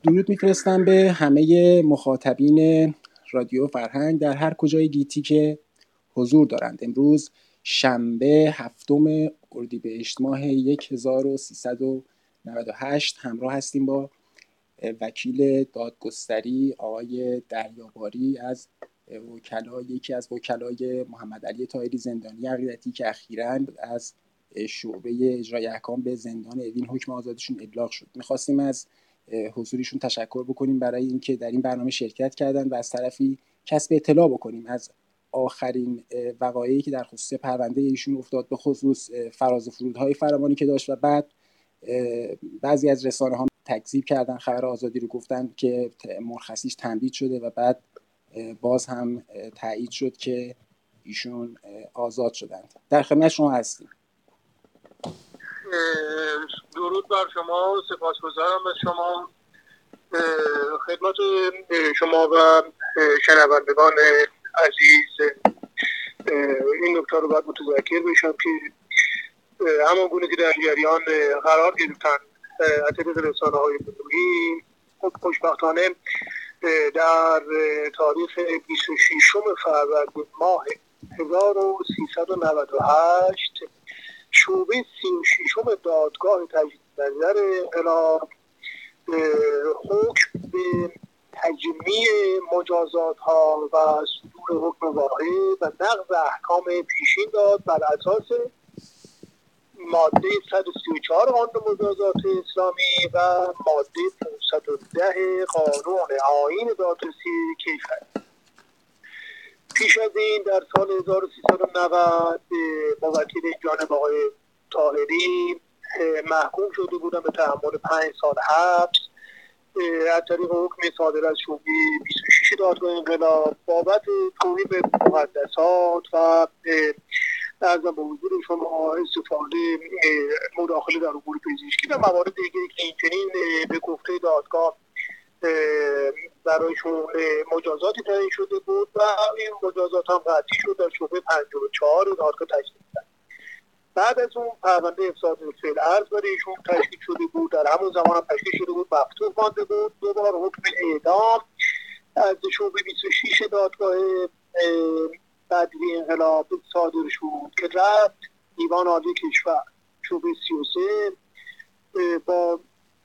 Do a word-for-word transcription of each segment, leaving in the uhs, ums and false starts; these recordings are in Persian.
درود میفرستم به همه مخاطبین رادیو فرهنگ در هر کجای گیتی که حضور دارند. امروز شنبه هفتم اردیبهشت ماه هزار و سیصد و نود و هشت همراه هستیم با وکیل دادگستری آقای دریاباری از وکلا یکی از وکلای محمد علی طاهری زندانی عقیدتی که اخیراً از شعبه اجرای احکام به زندان اوین حکم آزادیشون ابلاغ شد. می‌خواستیم از حضوریشون تشکر بکنیم برای اینکه در این برنامه شرکت کردن و از طرفی کسب اطلاع بکنیم از آخرین وقایعی که در خصوص پرونده ایشون افتاد، به خصوص فراز و فرودهای فراوانی که داشت و بعد بعضی از رسانه‌ها تکذیب کردن خبر آزادی رو، گفتن که مرخصیش تمدید شده و بعد باز هم تایید شد که ایشون آزاد شدند. در خدمت شما هستیم. درود بر شما، سپاسگزارم از شما. خدمت شما و شنوندگان عزیز این نکته رو باید متذکر بشم که همان گونه که در جریان قرار گرفتن از طریق رسانه‌های بزرگی، خوشبختانه در تاریخ بیست و ششم فروردین ماه هزار و سیصد و نود و هشت شعبه سی و ششم دادگاه تجدید نظر انقلاب حکم به تجمیع مجازات ها و صدور حکم واحد و نقض احکام پیشین داد بر اساس ماده صد و سی و چهار قانون مجازات اسلامی و ماده پانصد و ده قانون آیین دادرسی کیفر. پیش از این در سال هزار و سیصد و نود موکل جانب آقای طاهری محکوم شده بودن به تحمل پنج سال حبس از طریق حکم صادر از شعبه بیست و شش دادگاه انقلاب بابت توهین به مقدسات و ارزم به حضور شما استفاده مداخله در امور پزشکی و موارد دیگری که اینچنین به گفته دادگاه برایشون مجازاتی تعیین شده بود و این مجازات هم قطعی شد در شعبه پنجاه و چهار دادگاه تجدید نظر. بعد از اون پرونده افساد فعل ارز برای ایشون تشکیل شده بود، در همون زمان هم تشکیل شده بود، مفتوح مانده بود. دوبار حکم اعدام از شعبه بیست و شش دادگاه بعدی انقلاب صادر شد که رفت دیوان عالی کشور شعبه سی و سه با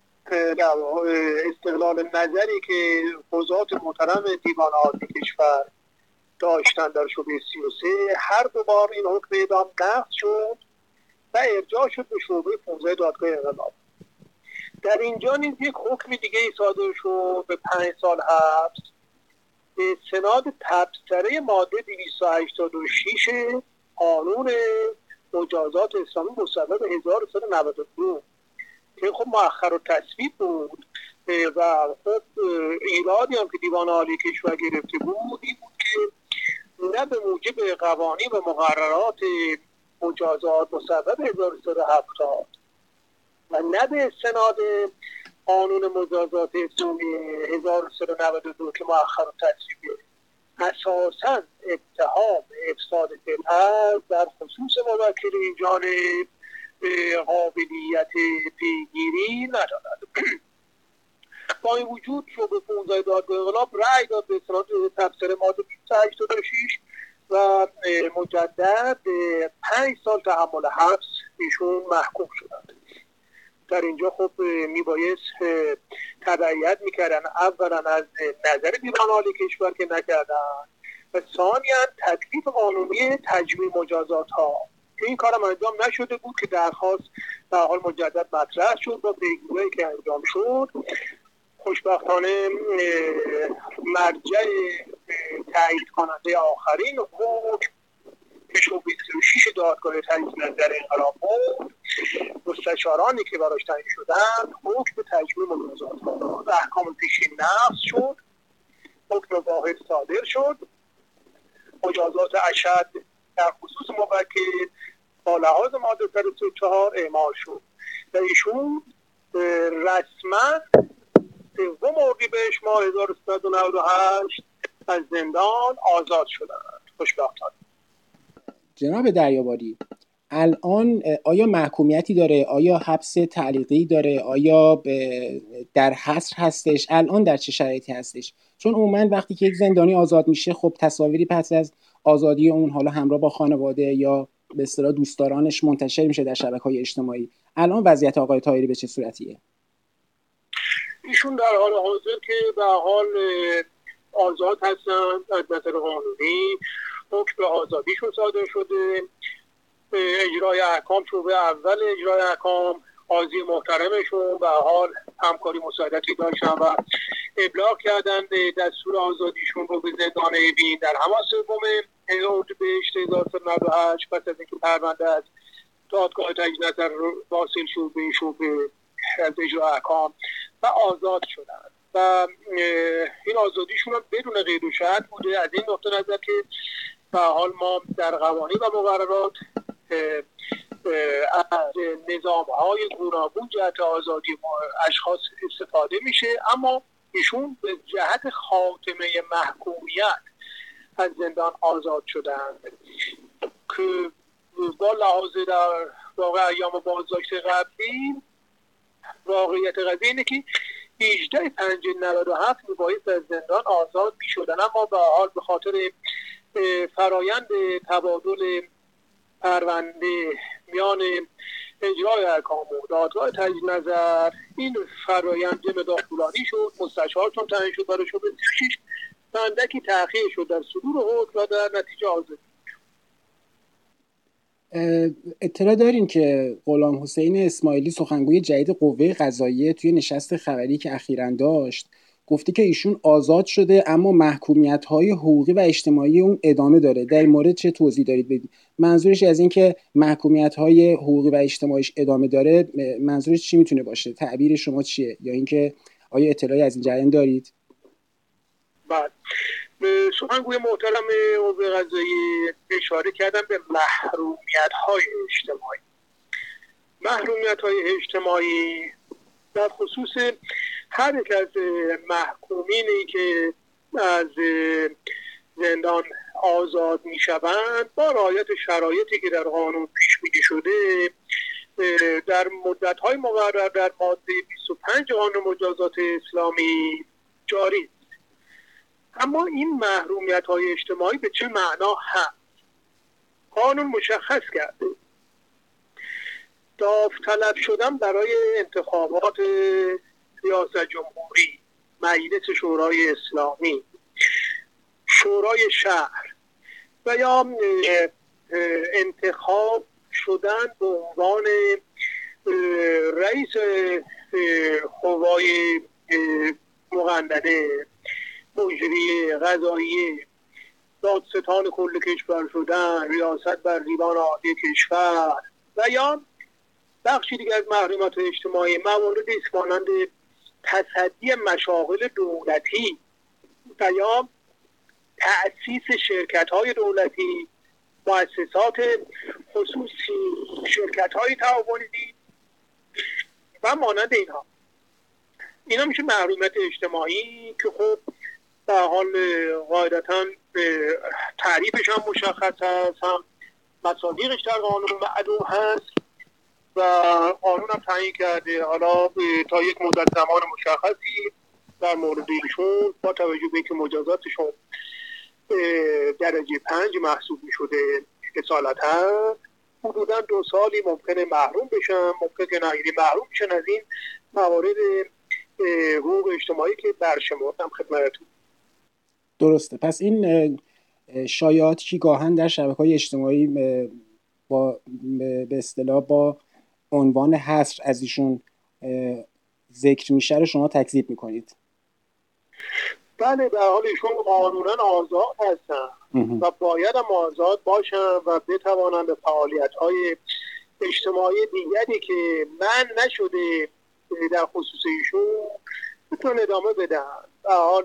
استقلال نظری که قضات محترم دیوان عالی کشور داشتن در شعبه سی و سه هر دو بار این حکم اعدام نقض شد و ارجاع شد به شعبه پانزده دادگاه انقلاب. در اینجا نیز یک حکم دیگه صادر شد به پنج سال حبس به سناد تبصره ماده دویست و هشتاد و شش قانون مجازات اسلامی مصوب هزار و سیصد و نود و دو که خب مؤخر و تصویب بود و خب ایرادی هم که دیوان عالی کشور گرفته بود این بود که نه به موجب قوانین و مقررات مجازات مصوب هزار و سیصد و هفتاد و نه به سناد قانون مجازات اسلامی هزار و سیصد و نود و دو که مؤخر و تصویب اساساً اتهام افساد فعل در خصوص موکل این جانب قابلیت پیگیری ندارد. با این وجود شعبه پانزده دادگاه انقلاب رأی داد به سناد تبصره ماده دویست و هشتاد و شش و مجدد پنج سال تحمل حبس ایشون محکوم شدند. در اینجا خب میبایست تبعیت میکردن اولا از نظر دیوان عالی کشور که نکردن و ثانیا تکلیف قانونی تجمیع مجازات ها که این کارم انجام نشده بود که درخواست در حال مجدد مطرح شد و پیگیری که انجام شد. خوشبختانه مرجع تایید کننده آخرین حکم که شعبه بیست و شش دادگاه تجدید نظر انقلاب بود، مستشارانی که براش تعیین شدن حکم به تجمیع مجازات ها و احکام پیشین نقض شد، حکم واحد صادر شد، مجازات اشد در خصوص موکل با لحاظ ماده صد و سی و چهار اعمال شد و ایشون رسما سوم اردیبهشت ماه هزار و سیصد و نود و هشت از زندان آزاد شدند. خوشبختانه. جناب دریاباری، الان آیا محکومیتی داره؟ آیا حبس تعلیقی داره؟ آیا در حصر هستش؟ الان در چه شرایطی هستش؟ چون عموما وقتی که یک زندانی آزاد میشه خب تصاویری پس از آزادی اون حالا همراه با خانواده یا به اصطلاح دوستدارانش منتشر میشه در شبکه‌های اجتماعی. الان وضعیت آقای طاهری به چه صورتیه؟ ایشون در حال حاضر که به حال آزاد هستند، از نظر قانونی حکم آزادیشون صادر شده. اجرای احکام، شعبه اول اجرای احکام، قاضی محترمشون به حال همکاری مساعدتی داشتن و ابلاغ کردن دستور آزادیشون رو به زندان اوین در همان سوم اردیبهشت هزار و سیصد و نود و هشت پس از اینکه پرونده از دادگاه تجدید نظر واصل شد به این شعبه از اجرای احکام و آزاد شدن و این آزادیشون هم بدون قید و شرط بوده. از این نقطه نظر که به حال ما در قوانین و مقررات از نظام‌های گوناگون جهت آزادی اشخاص استفاده میشه، اما ایشون به جهت خاتمه محکومیت از زندان آزاد شدند که با لحاظ در واقع ایام بازداشت قبلی واقعیت قضیه اینه که هجده پنج نود و هفت میبایست از زندان آزاد میشدن، اما به حال به خاطر فرایند تبادل پرونده میان اجرای احکام و دادگاه تجدید نظر این فرایند یه مقدار طولانی شد. مستشارتون تعیین شد برای شعبه سی و شش، اندکی تأخیر شد در صدور حکم و در نتیجه آزادی. اطلاع دارین که غلام حسین اسماعیلی سخنگوی جدید قوه قضاییه توی نشست خبری که اخیراً داشت گفته که ایشون آزاد شده اما محکومیت‌های حقوقی و اجتماعی اون ادامه داره. در این مورد چه توضیح دارید بدید؟ منظورش از این که محکومیت‌های حقوقی و اجتماعیش ادامه داره منظورش چی میتونه باشه؟ تعبیر شما چیه؟ یا اینکه آیا اطلاعی از این جریان دارید؟ بعد سخنگوی محترم قوه قضاییه اشاره کردن به محرومیت‌های اجتماعی. محرومیت‌های اجتماعی در خصوص هر یک از محکومینی که از زندان آزاد میشوند با رعایت شرایطی که در قانون پیش بینی شده در مدت‌های مقرر در ماده بیست و پنج قانون مجازات اسلامی جاری است. اما این محرومیت‌های اجتماعی به چه معنا هست؟ قانون مشخص کرده داوطلب شدن برای انتخابات ریاست جمهوری، مجلس شورای اسلامی، شورای شهر و یا انتخاب شدن به عنوان رئیس قوای مقننه، مجری قضایی، دادستان کل کشور شدن، ریاست بر دیوان عالی کشور و یا بخشی دیگر از محرومیت اجتماعی مواردی است مانند تصدی مشاغل دولتی و یا تأسیس شرکت‌های دولتی، مؤسسات خصوصی، شرکت‌های تعاونی و مانند اینها. اینا میشه محرومیت اجتماعی که خب به حال قاعدتاً تعریفش هم مشخص هست، هم مصادیقش در قانون معلوم هست و قانون هم تعیین کرده. حالا تا یک مدت زمان مشخصی در مورد ایشون با توجه به اینکه مجازاتشون درجه پنج محسوب می شده اصالتا حدودا دو سالی ممکنه محروم بشن، ممکنه که نگیری محروم بشن از این موارد حقوق اجتماعی که برشمردم خدمتتون. درسته. پس این شایعاتی که گاهن در شبکه‌های اجتماعی با به اصطلاح با عنوان حصر از ایشون ذکر میشه رو شما تکذیب میکنید؟ بله، در حال ایشون قانونا آزاد هستن و باید هم آزاد باشن و بتوانن به فعالیت‌های اجتماعی دیگری که من نشده در خصوص ایشون بتونن ادامه بدن. در حال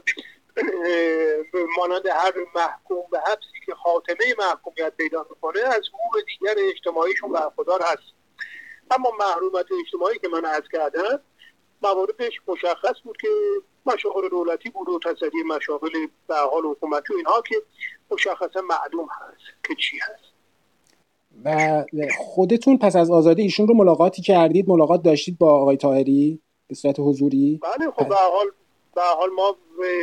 مانند هر محکوم به حبسی که خاتمه محکومیت پیدا میکنه از حقوق دیگر اجتماعیشون برخوردار هست. اما محرومیت اجتماعی که من عرض کردم مواردش مشخص بود که مشاغل دولتی بود و تصدی مشاغل به حال حکومتی و اینها که مشخصا معلوم هست که چی هست. و خودتون پس از آزادی ایشون رو ملاقاتی کردید، ملاقات داشتید با آقای طاهری به صورت حضوری؟ بله خب به هر حال به هر حال ما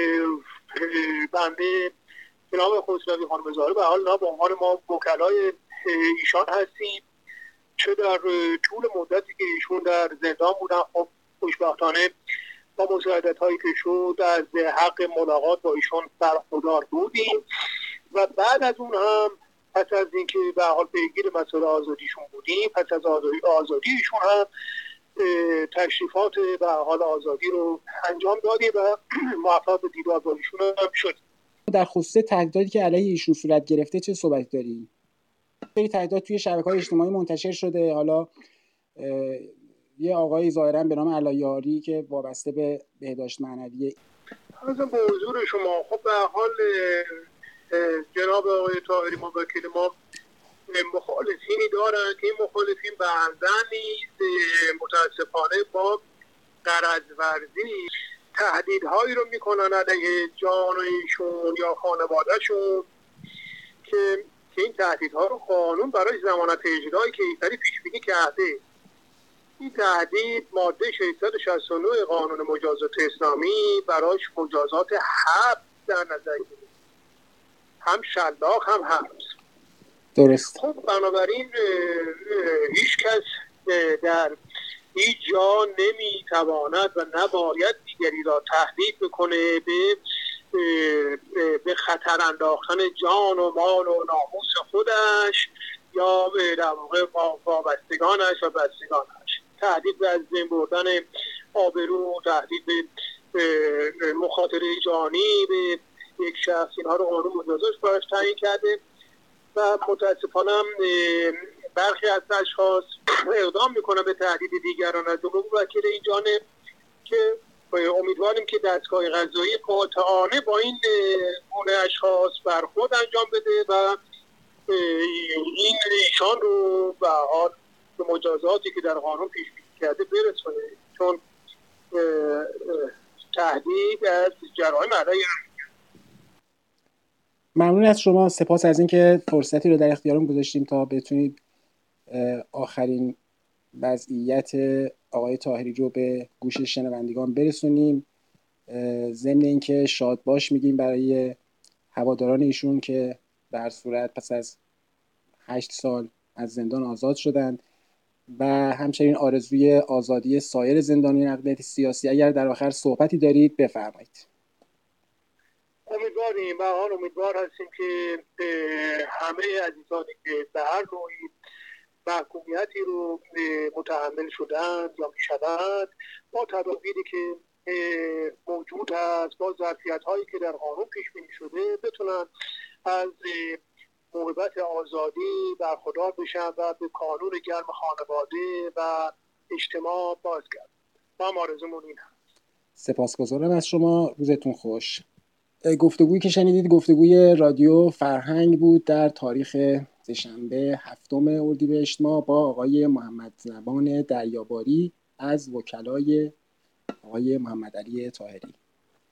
بنده جناب خسروی خانم زهره به هر حال به عنوان ما وکلای ایشان هستیم، چه در طول مدتی که ایشون در زندان بودن خب خوشبختانه با مساعدت هایی که شد از حق ملاقات با ایشون برخوردار بودیم و بعد از اون هم پس از اینکه به حال پیگیر مسئله آزادیشون بودیم، پس از آزادی آزادی ایشون هم تشریفات به حال آزادی رو انجام دادیم و موفق به دیدار با ایشون هم شدیم. در خصوص تهدیداتی که علیه ایشون صورت گرفته چه صحبتی داریم؟ خیلی تهدیدات توی شبکه‌های اجتماعی منتشر شده. حالا یه آقای ظاهرا به نام علایاری که وابسته به بهداشت معنوی حالا به حضور شما خب به حال جناب آقای طاهری موکل ما مخالفینی دارند که این مخالفین بعضا نیز متاسفانه با غرض‌ورزی تهدیدهایی رو میکنن علیه جان ایشون یا خانوادهشون که که این تهدیدها رو قانون برای ضمانت اجرایی که ایسری پیش بینی کرده. این تهدید ماده ششصد و شصت و نه قانون مجازات اسلامی براش مجازات حبس در نظر گرفته، هم شلاق هم حبس. درست. خب بنابراین هیچ کس در هیچ جا نمیتواند و نباید دیگری را تهدید بکنه به به خطر انداختن جان و مال و ناموس خودش یا به در واقع وابستگانش و بستگانش. تهدید به از بین بردن آبرو، تهدید به مخاطره جانی به یک شخص، اینها رو قانون مجازاتش براش تعیین کرده و متاسفانه برخی از اشخاص اقدام میکنن به تهدید دیگران از جمله وکیل این جانب که امیدواریم که دستگاه قضایی قاطعانه با این گونه اشخاص برخورد انجام بده و این ایشان رو به حال به مجازاتی که در قانون پیش بینی کرده برسونه، چون تهدید از جرایم علیه. ممنون از شما. سپاس از اینکه فرصتی رو در اختیارم گذاشتیم تا بتونید آخرین وضعیت آقای طاهری رو به گوش شنوندگان برسونیم. ضمن اینکه شاد باش میگیم برای هواداران ایشون که به هر صورت پس از هشت سال از زندان آزاد شدند و همچنین آرزوی آزادی سایر زندانیان اقلیت سیاسی. اگر در آخر صحبتی دارید بفرمایید. امیدواریم به حال امیدوار هستیم که همه عزیزانی که به هر نوعی محکومیتی رو متحمل شدند یا میشوند با تدابیری که موجود هست، با ظرفیت هایی که در قانون پیش بینی شده بتونن از موهبت آزادی برخوردار بشن و به کانون گرم خانواده و اجتماع بازگردن. ما آرزومون این هست. سپاسگزارم از شما. روزتون خوش. گفتگویی که شنیدید گفتگوی رادیو فرهنگ بود در تاریخ سه‌شنبه هفتم اردیبهشت ماه با آقای محمد زبان دریاباری از وکلای آقای محمد علی طاهری.